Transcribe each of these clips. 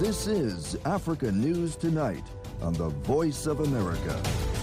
This is Africa News Tonight on the Voice of America.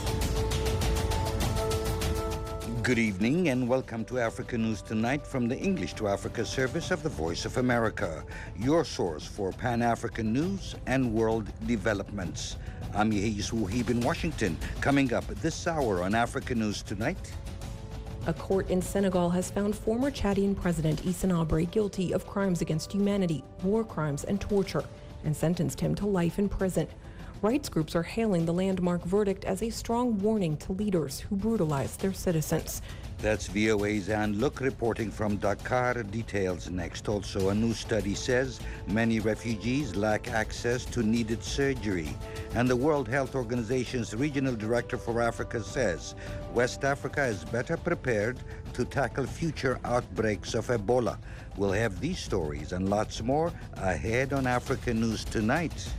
Good evening and welcome to Africa News Tonight from the English to Africa service of the Voice of America, your source for Pan-African news and world developments. I'm Yehis Wuhib in Washington. Coming up this hour on Africa News Tonight. A court in Senegal has found former Chadian President Hissène Habré guilty of crimes against humanity, war crimes, and torture, and sentenced him to life in prison. Rights groups are hailing the landmark verdict as a strong warning to leaders who brutalize their citizens. That's VOA's Anne Look reporting from Dakar. Details next. Also, a new study says many refugees lack access to needed surgery. And the World Health Organization's Regional Director for Africa says West Africa is better prepared to tackle future outbreaks of Ebola. We'll have these stories and lots more ahead on Africa News Tonight.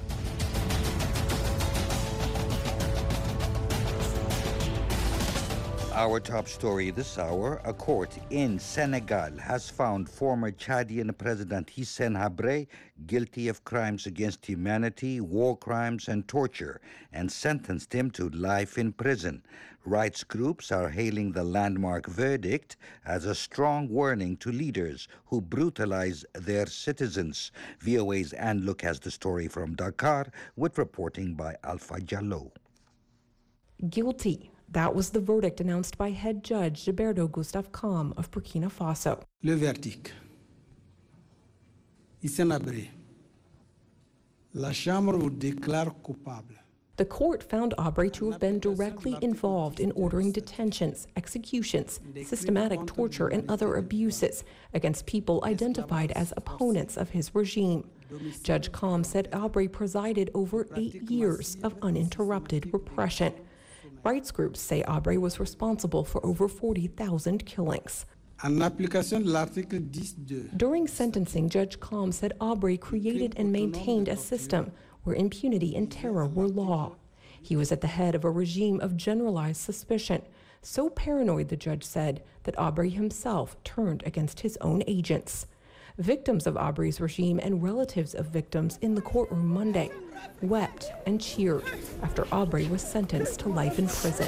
Our top story this hour, a court in Senegal has found former Chadian President Hissène Habré guilty of crimes against humanity, war crimes, and torture, and sentenced him to life in prison. Rights groups are hailing the landmark verdict as a strong warning to leaders who brutalize their citizens. VOA's Anne Look has the story from Dakar with reporting by Alpha Jallo. Guilty. That was the verdict announced by head judge Gilberto Gustave Kam of Burkina Faso. Le verdict. Hissène Habré. La Chambre vous déclare coupable. The court found Habré to have been directly involved in ordering detentions, executions, systematic torture, and other abuses against people identified as opponents of his regime. Judge Kam said Habré presided over 8 years of uninterrupted repression. Rights groups say Habré was responsible for over 40,000 killings. During sentencing, Judge Kam said Habré created and maintained a system where impunity and terror were law. He was at the head of a regime of generalized suspicion, so paranoid, the judge said, that Habré himself turned against his own agents. Victims of Habré's regime and relatives of victims in the courtroom Monday wept and cheered after Habré was sentenced to life in prison.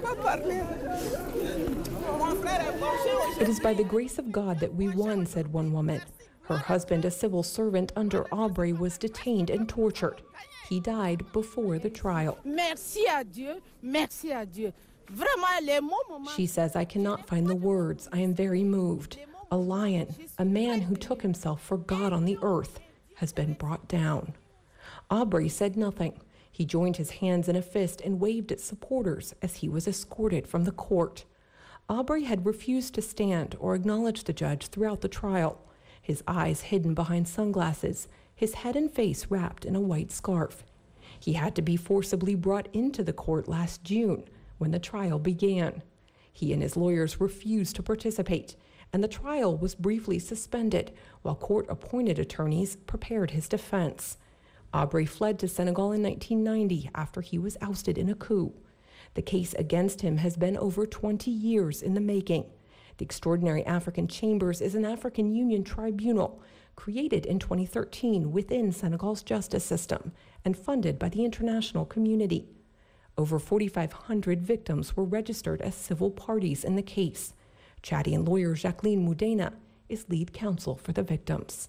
It is by the grace of God that we won, said one woman. Her husband, a civil servant under Habré, was detained and tortured. He died before the trial. Merci à Dieu, merci à Dieu. She says, I cannot find the words. I am very moved. A lion, a man who took himself for God on the earth, has been brought down. Habré said nothing. He joined his hands in a fist and waved at supporters as he was escorted from the court. Habré had refused to stand or acknowledge the judge throughout the trial, his eyes hidden behind sunglasses, his head and face wrapped in a white scarf. He had to be forcibly brought into the court last June when the trial began. He and his lawyers refused to participate, and the trial was briefly suspended while court-appointed attorneys prepared his defense. Habré fled to Senegal in 1990 after he was ousted in a coup. The case against him has been over 20 years in the making. The Extraordinary African Chambers is an African Union tribunal created in 2013 within Senegal's justice system and funded by the international community. Over 4,500 victims were registered as civil parties in the case. Chadian lawyer Jacqueline Moudena is lead counsel for the victims.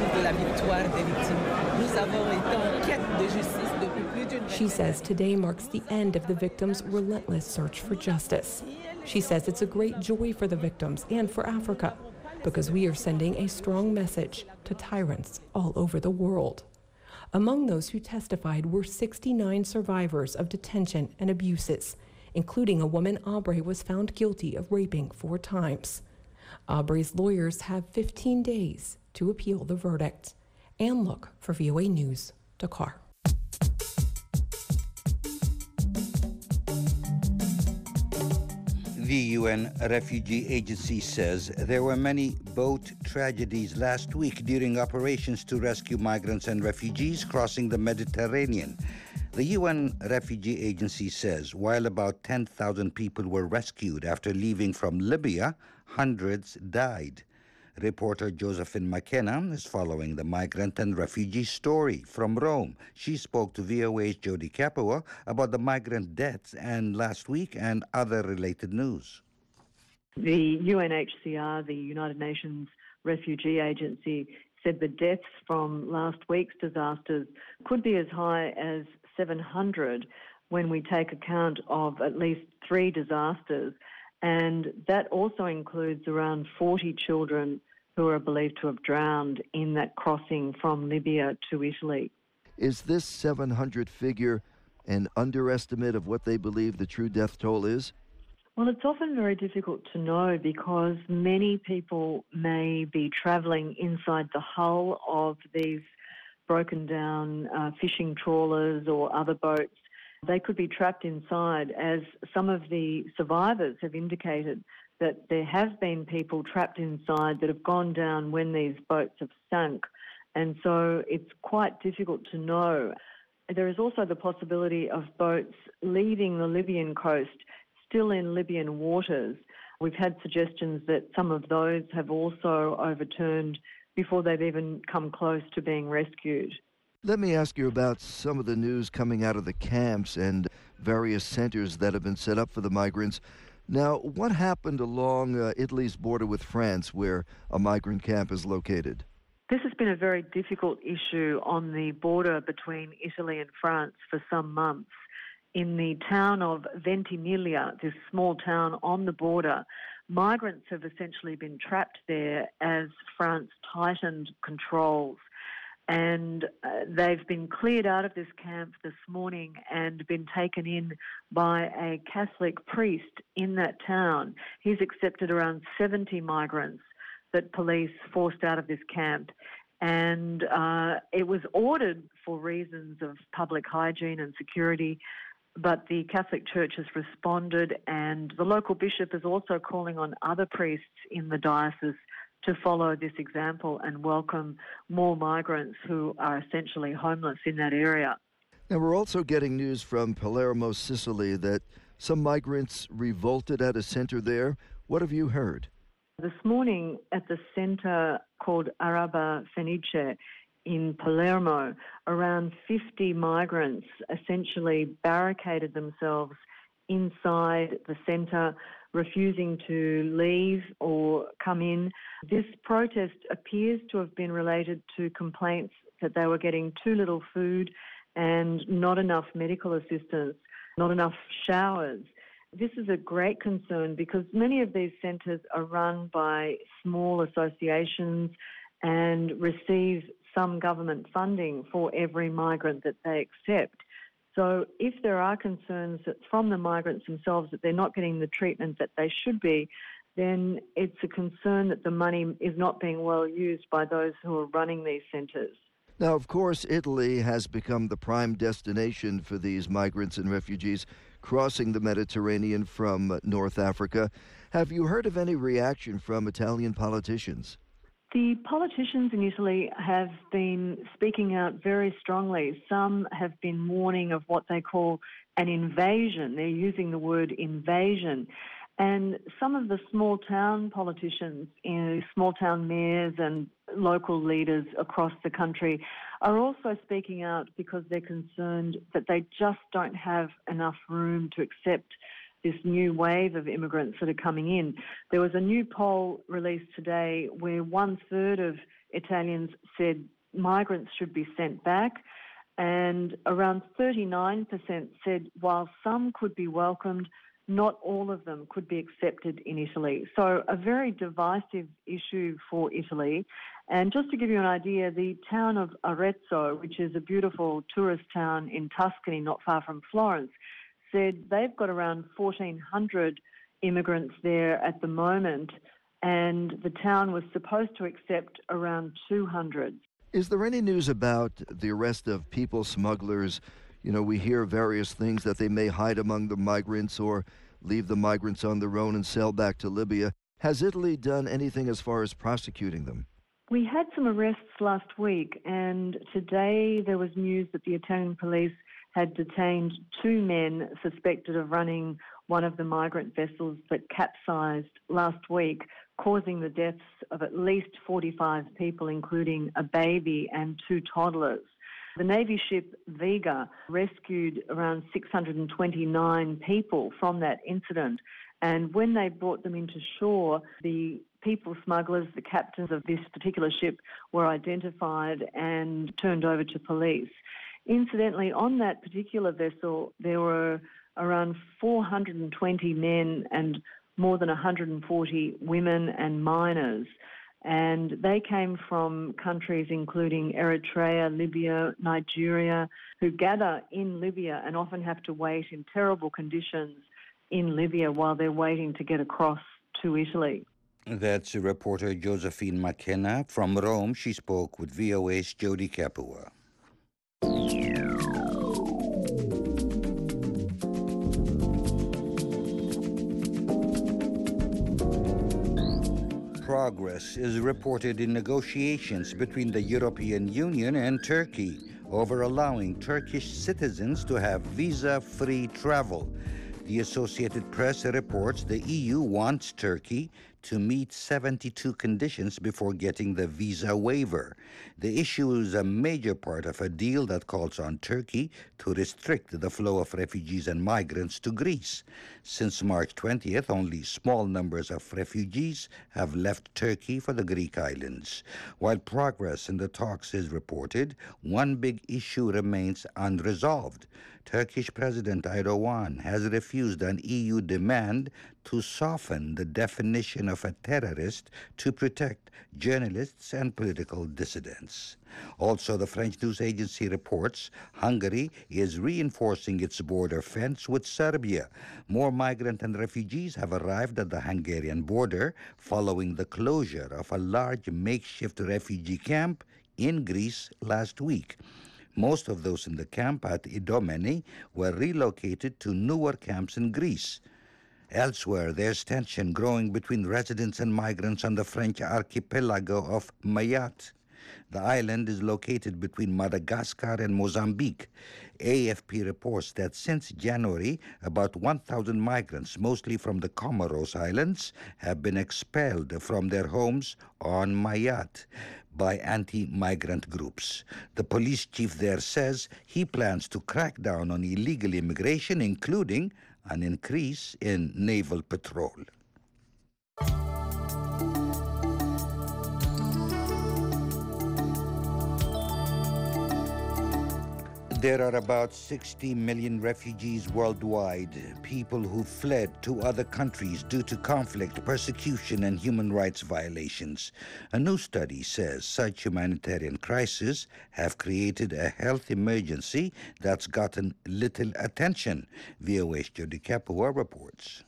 She says today marks the end of the victims' relentless search for justice. She says it's a great joy for the victims and for Africa because we are sending a strong message to tyrants all over the world. Among those who testified were 69 survivors of detention and abuses, including a woman Habré was found guilty of raping 4 times. Habré's lawyers have 15 days to appeal the verdict. Anne Look for VOA News, Dakar. The UN Refugee Agency says there were many boat tragedies last week during operations to rescue migrants and refugees crossing the Mediterranean. The UN Refugee Agency says while about 10,000 people were rescued after leaving from Libya, hundreds died. Reporter Josephine McKenna is following the migrant and refugee story from Rome. She spoke to VOA's Jody Capua about the migrant deaths and last week and other related news. The UNHCR, the United Nations Refugee Agency, said the deaths from last week's disasters could be as high as 700 when we take account of at least 3 disasters. And that also includes around 40 children who are believed to have drowned in that crossing from Libya to Italy. Is this 700 figure an underestimate of what they believe the true death toll is? Well, it's often very difficult to know because many people may be travelling inside the hull of these broken down fishing trawlers or other boats. They could be trapped inside, as some of the survivors have indicated that there have been people trapped inside that have gone down when these boats have sunk. And so it's quite difficult to know. There is also the possibility of boats leaving the Libyan coast still in Libyan waters. We've had suggestions that some of those have also overturned before they've even come close to being rescued. Let me ask you about some of the news coming out of the camps and various centers that have been set up for the migrants. Now, what happened along Italy's border with France, where a migrant camp is located? This has been a very difficult issue on the border between Italy and France for some months. In the town of Ventimiglia, this small town on the border, migrants have essentially been trapped there as France tightened controls. And they've been cleared out of this camp this morning and been taken in by a Catholic priest in that town. He's accepted around 70 migrants that police forced out of this camp. And it was ordered for reasons of public hygiene and security, but the Catholic Church has responded, and the local bishop is also calling on other priests in the diocese to follow this example and welcome more migrants who are essentially homeless in that area. Now, we're also getting news from Palermo, Sicily, that some migrants revolted at a center there. What have you heard? This morning at the center called Araba Fenice in Palermo, around 50 migrants essentially barricaded themselves inside the center, refusing to leave or come in. This protest appears to have been related to complaints that they were getting too little food and not enough medical assistance, not enough showers. This is a great concern because many of these centres are run by small associations and receive some government funding for every migrant that they accept. So if there are concerns that from the migrants themselves that they're not getting the treatment that they should be, then it's a concern that the money is not being well used by those who are running these centres. Now, of course, Italy has become the prime destination for these migrants and refugees crossing the Mediterranean from North Africa. Have you heard of any reaction from Italian politicians? The politicians in Italy have been speaking out very strongly. Some have been warning of what they call an invasion. They're using the word invasion. And some of the small town politicians, small town mayors and local leaders across the country are also speaking out because they're concerned that they just don't have enough room to accept this new wave of immigrants that are coming in. There was a new poll released today where 1/3 of Italians said migrants should be sent back, and around 39% said while some could be welcomed, not all of them could be accepted in Italy. So a very divisive issue for Italy. And just to give you an idea, the town of Arezzo, which is a beautiful tourist town in Tuscany, not far from Florence, said they've got around 1,400 immigrants there at the moment, and the town was supposed to accept around 200. Is there any news about the arrest of people smugglers? You know, we hear various things that they may hide among the migrants or leave the migrants on their own and sail back to Libya. Has Italy done anything as far as prosecuting them? We had some arrests last week, and today there was news that the Italian police had detained 2 men suspected of running one of the migrant vessels that capsized last week causing the deaths of at least 45 people, including a baby and 2 toddlers. The Navy ship Vega rescued around 629 people from that incident, and when they brought them into shore, the people smugglers, the captains of this particular ship, were identified and turned over to police. Incidentally, on that particular vessel, there were around 420 men and more than 140 women and minors. And they came from countries including Eritrea, Libya, Nigeria, who gather in Libya and often have to wait in terrible conditions in Libya while they're waiting to get across to Italy. That's reporter Josephine McKenna. From Rome, she spoke with VOA's Jody Kapua. Progress is reported in negotiations between the European Union and Turkey over allowing Turkish citizens to have visa-free travel. The Associated Press reports the EU wants Turkey to meet 72 conditions before getting the visa waiver. The issue is a major part of a deal that calls on Turkey to restrict the flow of refugees and migrants to Greece. Since March 20th, only small numbers of refugees have left Turkey for the Greek islands. While progress in the talks is reported, one big issue remains unresolved. Turkish President Erdogan has refused an EU demand to soften the definition of a terrorist to protect journalists and political dissidents. Also, the French news agency reports Hungary is reinforcing its border fence with Serbia. More migrants and refugees have arrived at the Hungarian border following the closure of a large makeshift refugee camp in Greece last week. Most of those in the camp at Idomeni were relocated to newer camps in Greece. Elsewhere, there's tension growing between residents and migrants on the French archipelago of Mayotte. The island is located between Madagascar and Mozambique. AFP reports that since January, about 1,000 migrants, mostly from the Comoros Islands, have been expelled from their homes on Mayotte by anti-migrant groups. The police chief there says he plans to crack down on illegal immigration, including an increase in naval patrol. There are about 60 million refugees worldwide, people who fled to other countries due to conflict, persecution, and human rights violations. A new study says such humanitarian crises have created a health emergency that's gotten little attention. VOA's Jody Kapua reports.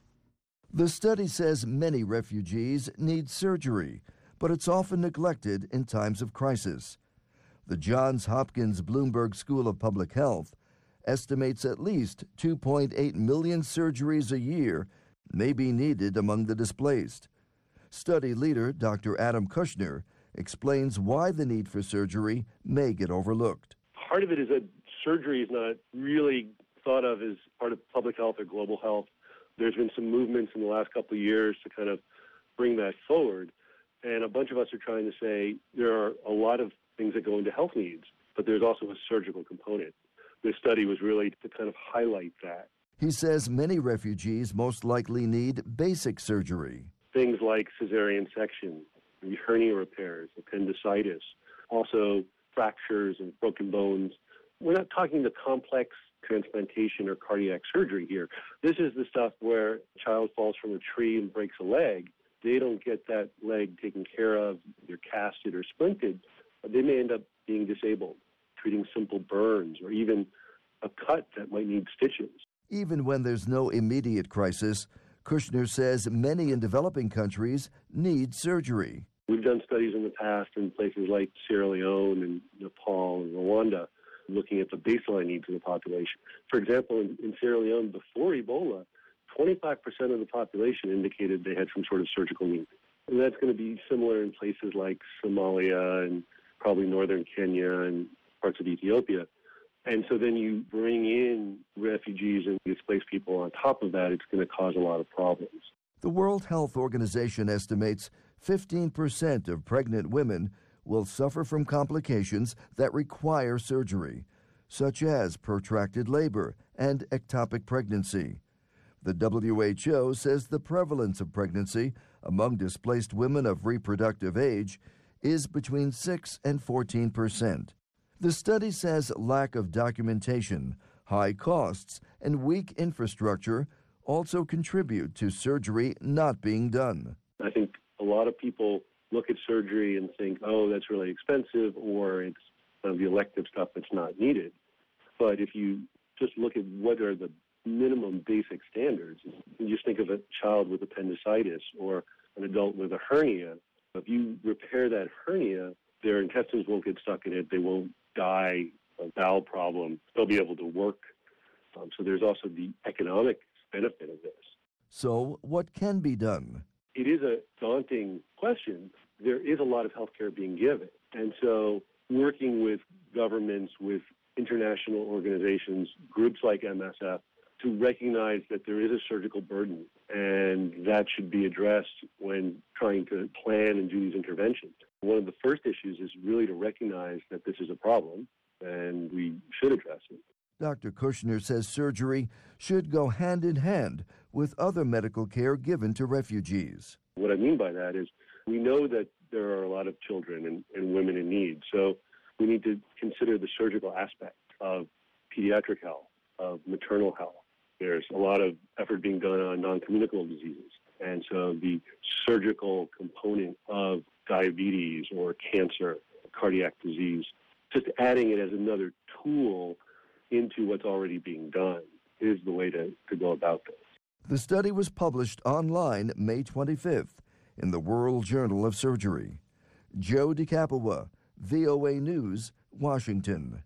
The study says many refugees need surgery, but it's often neglected in times of crisis. The Johns Hopkins Bloomberg School of Public Health estimates at least 2.8 million surgeries a year may be needed among the displaced. Study leader Dr. Adam Kushner explains why the need for surgery may get overlooked. Part of it is that surgery is not really thought of as part of public health or global health. There's been some movements in the last couple of years to kind of bring that forward. And a bunch of us are trying to say there are a lot of things that go into health needs, but there's also a surgical component. This study was really to kind of highlight that. He says many refugees most likely need basic surgery. Things like cesarean section, hernia repairs, appendicitis, also fractures and broken bones. We're not talking the complex transplantation or cardiac surgery here. This is the stuff where a child falls from a tree and breaks a leg. They don't get that leg taken care of, they're casted or splinted. They may end up being disabled, treating simple burns or even a cut that might need stitches. Even when there's no immediate crisis, Kushner says many in developing countries need surgery. We've done studies in the past in places like Sierra Leone and Nepal and Rwanda, looking at the baseline needs of the population. For example, in Sierra Leone, before Ebola, 25% of the population indicated they had some sort of surgical need. And that's going to be similar in places like Somalia and probably northern Kenya and parts of Ethiopia. And so then you bring in refugees and displaced people on top of that, it's going to cause a lot of problems. The World Health Organization estimates 15% of pregnant women will suffer from complications that require surgery, such as protracted labor and ectopic pregnancy. The WHO says the prevalence of pregnancy among displaced women of reproductive age is between 6 and 14%. The study says lack of documentation, high costs, and weak infrastructure also contribute to surgery not being done. I think a lot of people look at surgery and think, oh, that's really expensive, or it's the elective stuff that's not needed. But if you just look at what are the minimum basic standards, you just think of a child with appendicitis or an adult with a hernia. If you repair that hernia, their intestines won't get stuck in it. They won't die of bowel problem. They'll be able to work. So there's also the economic benefit of this. So what can be done? It is a daunting question. There is a lot of healthcare being given. And so working with governments, with international organizations, groups like MSF, to recognize that there is a surgical burden, and that should be addressed when trying to plan and do these interventions. One of the first issues is really to recognize that this is a problem, and we should address it. Dr. Kushner says surgery should go hand in hand with other medical care given to refugees. What I mean by that is we know that there are a lot of children and women in need, so we need to consider the surgical aspect of pediatric health, of maternal health. There's a lot of effort being done on non-communicable diseases, and so the surgical component of diabetes or cancer, cardiac disease, just adding it as another tool into what's already being done is the way to go about this. The study was published online May 25th in the World Journal of Surgery. Joe DeCapua, VOA News, Washington.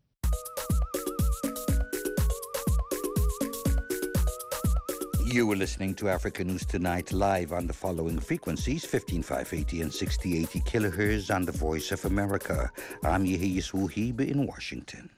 You were listening to Africa News Tonight live on the following frequencies: 15580 and 6080 kilohertz on the Voice of America. I'm Yehiyas Wuhib in Washington.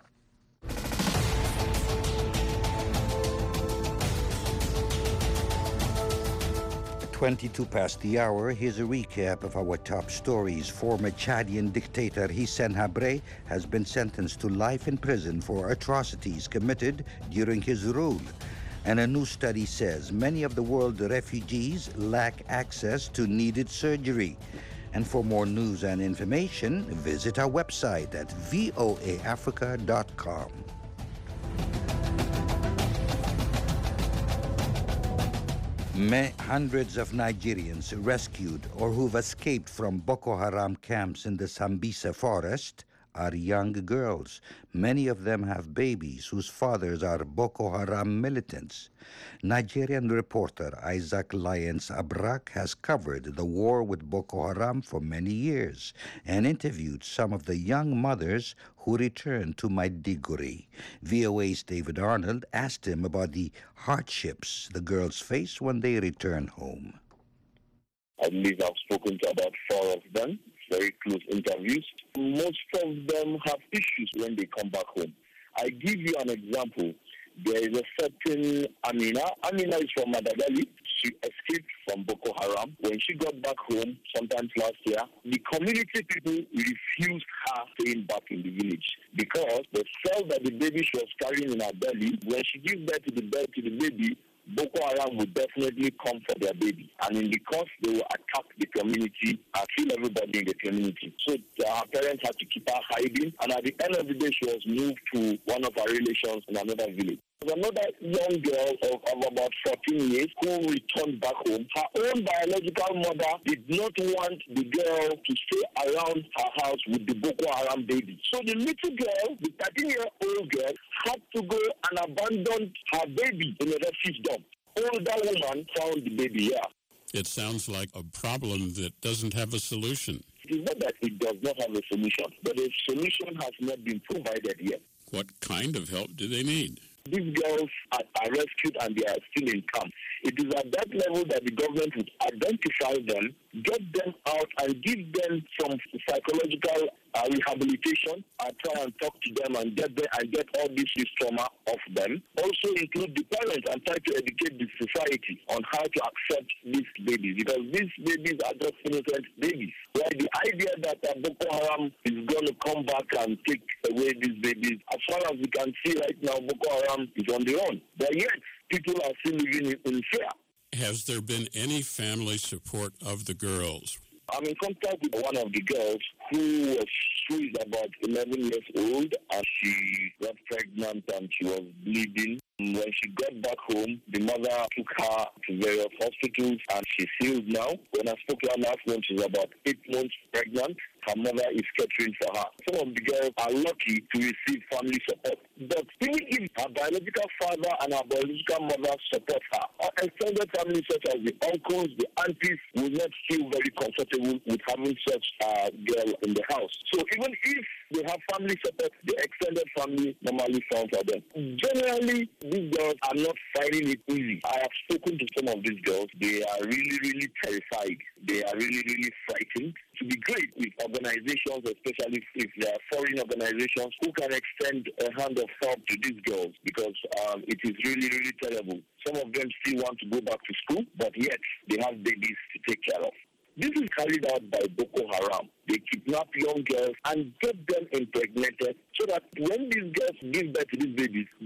22 past the hour, here's a recap of our top stories. Former Chadian dictator Hissène Habré has been sentenced to life in prison for atrocities committed during his rule. And a new study says many of the world's refugees lack access to needed surgery. And for more news and information, visit our website at voaafrica.com. Hundreds of Nigerians rescued or who've escaped from Boko Haram camps in the Sambisa forest are young girls. Many of them have babies whose fathers are Boko Haram militants. Nigerian reporter Isaac Lyons Abrak has covered the war with Boko Haram for many years and interviewed some of the young mothers who returned to Maiduguri. VOA's David Arnold asked him about the hardships the girls face when they return home. I believe I've spoken to about 4 of them. Very close interviews. Most of them have issues when they come back home. I give you an example. There is a certain Amina. Amina is from Madagali. She escaped from Boko Haram. When she got back home, sometimes last year, the community people refused her staying back in the village because they felt that the baby she was carrying in her belly, when she gives birth to the baby, Boko Haram would definitely come for their baby. And in the course, they will attack the community and kill everybody in the community. So her parents had to keep her hiding. And at the end of the day, she was moved to one of her relations in another village. There was another young girl of about 14 years who returned back home. Her own biological mother did not want the girl to stay around her house with the Boko Haram baby. So the little girl, the 13-year-old girl, had to go and abandon her baby in a refugee dump. Older woman found the baby here. It sounds like a problem that doesn't have a solution. It is not that it does not have a solution, but a solution has not been provided yet. What kind of help do they need? These girls are rescued and they are still in camp. It is at that level that the government would identify them, get them out, and give them some psychological rehabilitation, try and talk to them and get all this trauma off them. Also include the parents and try to educate the society on how to accept these babies, because these babies are just innocent babies. Well, the idea that Boko Haram is going to come back and take away these babies, as far as we can see right now, Boko Haram is on the run. But yet, people are still living in fear. Has there been any family support of the girls? I'm in contact with one of the girls who is about 11 years old, and she got pregnant and she was bleeding. When she got back home, the mother took her to various hospitals and she's healed now. When I spoke to her last month, she's about 8 months pregnant. Her mother is catering for her. Some of the girls are lucky to receive family support. But even if her biological father and her biological mother support her, her extended family such as the uncles, the aunties will not feel very comfortable with having such a girl in the house. So even if they have family support, the extended family normally falls for them. Generally, these girls are not finding it easy. I have spoken to some of these girls. They are really, really terrified. They are really, really frightened. To be great with organizations, especially if they are foreign organizations, who can extend a hand of help to these girls, because it is really, really terrible. Some of them still want to go back to school, but yet they have babies to take care of. This is carried out by Boko Haram. They kidnap young girls and get them impregnated so that when these girls give birth to these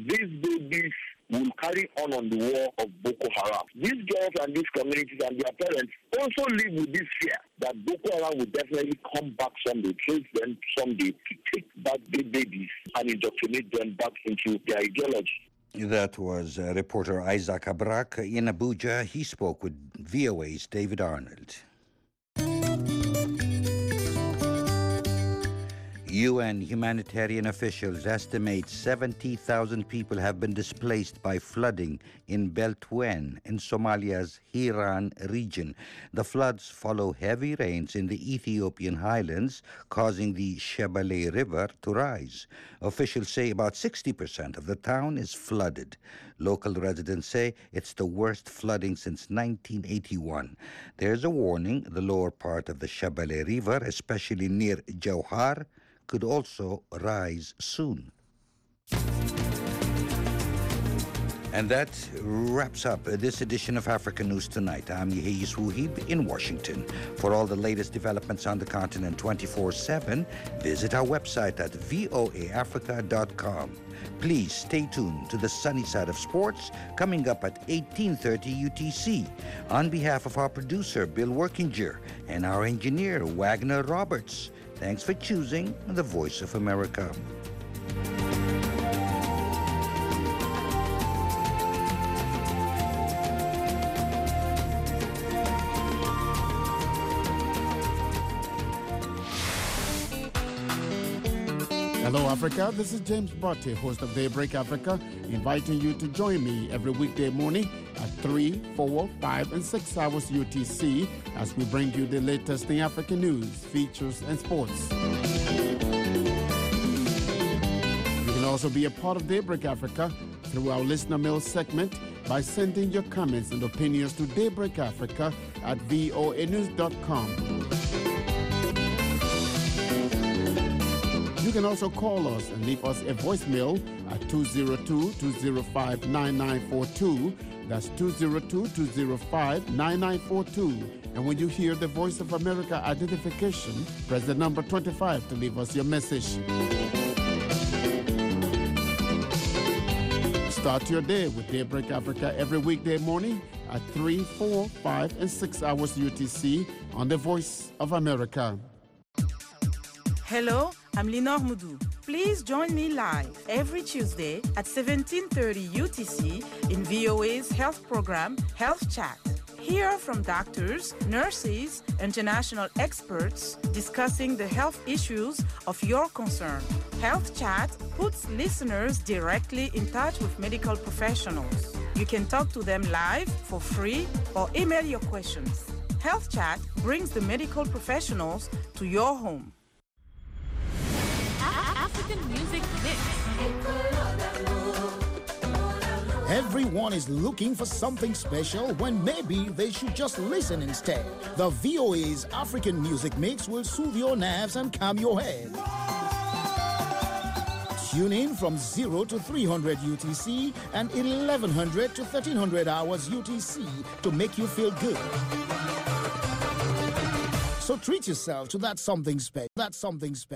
babies will carry on the war of Boko Haram. These girls and these communities and their parents also live with this fear that Boko Haram will definitely come back someday, trace them someday to take back their babies and indoctrinate them back into their ideology. That was reporter Isaac Abrak in Abuja. He spoke with VOA's David Arnold. UN humanitarian officials estimate 70,000 people have been displaced by flooding in Beltween in Somalia's Hiran region. The floods follow heavy rains in the Ethiopian highlands, causing the Shebele River to rise. Officials say about 60% of the town is flooded. Local residents say it's the worst flooding since 1981. There's a warning the lower part of the Shebele River, especially near Jowhar, could also rise soon. And that wraps up this edition of Africa News Tonight. I'm Yehiyes Wuhib in Washington. For all the latest developments on the continent 24/7, visit our website at voaafrica.com. Please stay tuned to the sunny side of sports, coming up at 18:30 UTC. On behalf of our producer, Bill Workinger, and our engineer, Wagner Roberts, thanks for choosing the Voice of America. Hello, Africa. This is James Botte, host of Daybreak Africa, inviting you to join me every weekday morning at 3, 4, 5, and 6 hours UTC as we bring you the latest in African news, features, and sports. You can also be a part of Daybreak Africa through our listener mail segment by sending your comments and opinions to Daybreak Africa at voanews.com. You can also call us and leave us a voicemail at 202-205-9942. That's 202-205-9942. And when you hear the Voice of America identification, press the number 25 to leave us your message. Start your day with Daybreak Africa every weekday morning at 3, 4, 5, and 6 hours UTC on the Voice of America. Hello, I'm Linor Moudou. Please join me live every Tuesday at 17:30 UTC in VOA's health program, Health Chat. Hear from doctors, nurses, international experts discussing the health issues of your concern. Health Chat puts listeners directly in touch with medical professionals. You can talk to them live for free or email your questions. Health Chat brings the medical professionals to your home. African Music Mix. Everyone is looking for something special when maybe they should just listen instead. The VOA's African Music Mix will soothe your nerves and calm your head. Tune in from 0 to 300 UTC and 1100 to 1300 hours UTC to make you feel good. So treat yourself to that something special.